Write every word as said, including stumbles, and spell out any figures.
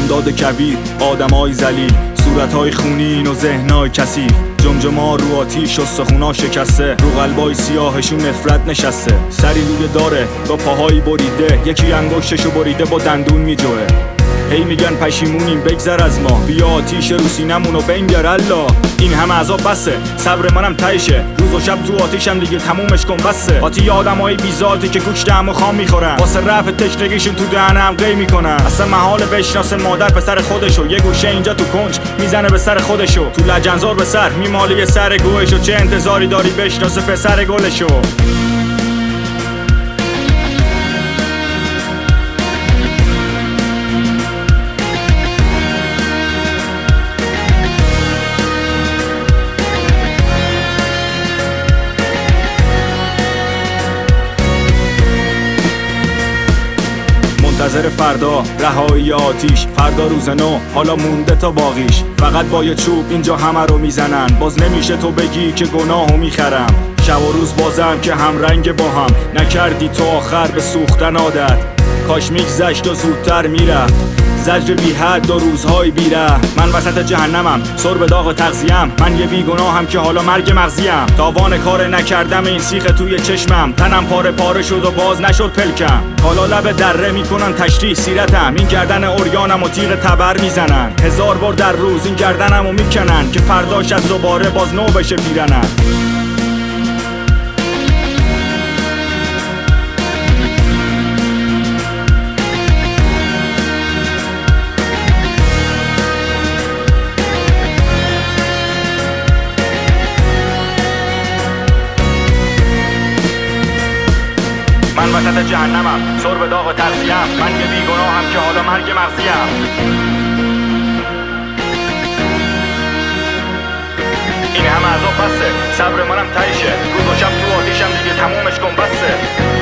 بامداد کبیر، آدمای ذلیل، صورتهای خونین و ذهنای کثیف، جمجما رو آتیش، استخونا شکسته، رو قلبای سیاهشون نفرت نشسته. سری روی داره با پاهایی بریده، یکی انگشتشو بریده با دندون میجوه. هی میگن پشیمونیم بگذر از ما، بیا آتیش رو سینمونو بنگر الله. این همه عذاب بسه، صبر منم تهشه، روز و شب تو آتیشم دیگه تمومش کن بسه. قاطی آدمای بی‌ذاتی که گوشت همو خام میخورن، واسه رفع تشنگیشون تو دهنم قی میکنن. اصلا محال بشناسه مادر پسر خودشو، یه گوشه اینجا تو کنج میزنه به سر خودشو، تو لجنزار به سر میماله سر گوهشو. چه انتظاری داری بشناسه پسر گلشو؟ منتظر فردا رهایی آتیش، فردا روز نو حالا مونده تا باقیش. فقط با یه چوب اینجا همه رو میزنن، باز نمیشه تو بگی که گناهو میخرم. شب و روز بازم که هم رنگ با هم، نکردی تو آخر به سوختن عادت. کاش میگذشت و زودتر میرفت، زجر بی حد و روزهای بیره. من وسط جهنمم، سر به داغ تغذیم، من یه بیگناهم که حالا مرگ مغزیم. تاوان کار نکردم این سیخ توی چشمم، تنم پاره پاره شد و باز نشد پلکم. حالا لب دره میکنن تشریح سیرتم، این گردن اوریانم و تیغ تبر میزنن. هزار بار در روز این گردنمو میکنن، که فرداش از دوباره باز نو بشه پیرنم. من وسط جهنمم، سر به داغ تغذیم، من یه بیگناهم که حالا مرگ مغزیم. این همه عذاب بسه، صبر منم تهشه، روز و شب تو آتیشم دیگه تمومش کن بسه.